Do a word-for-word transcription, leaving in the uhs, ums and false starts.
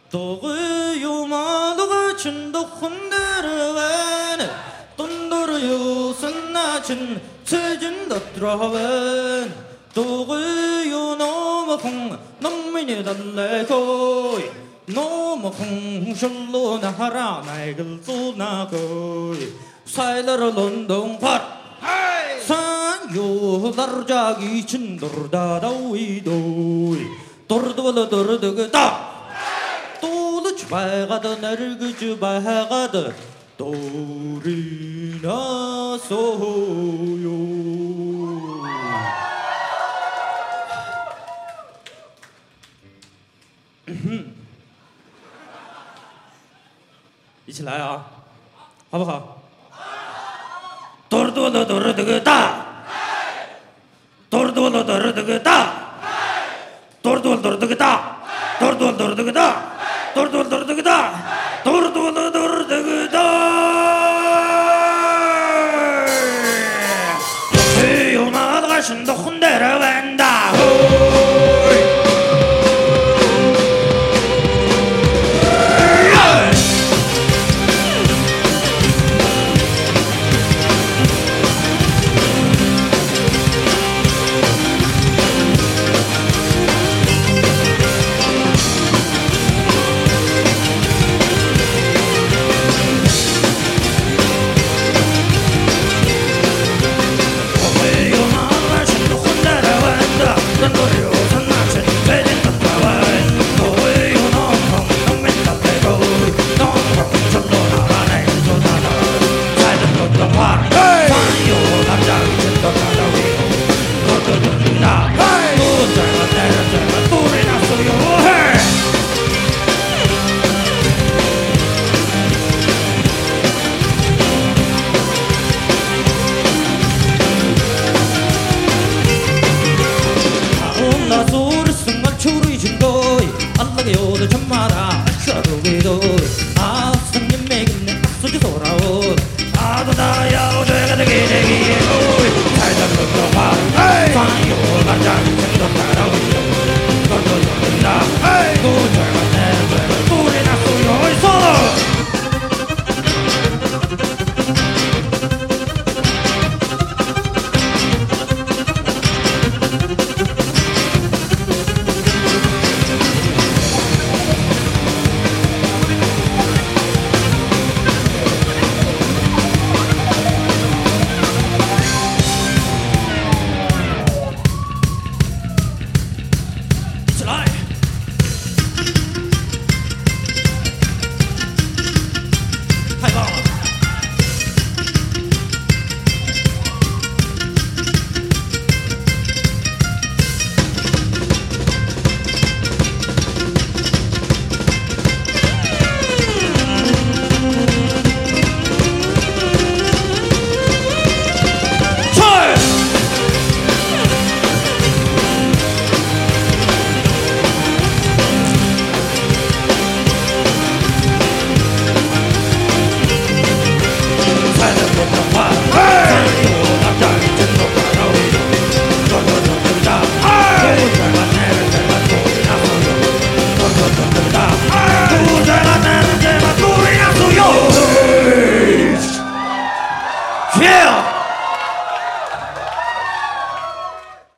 doğu yumalığı çındı hundarı vene donduruyor sınacın sözün dötraven doğu yunamı hun namini dalle koy nomu hun şullu nahara naygıl suna koy sayları london par san yollarca için durda davi doy durdu valla durdu gıda doluç baygadı nergücü baygadı doğrina soyo一起来啊，好不好？多多的多的这个大，多多的多的这个大，多多的这个大，多多的这个大，多多的这个大，多多的。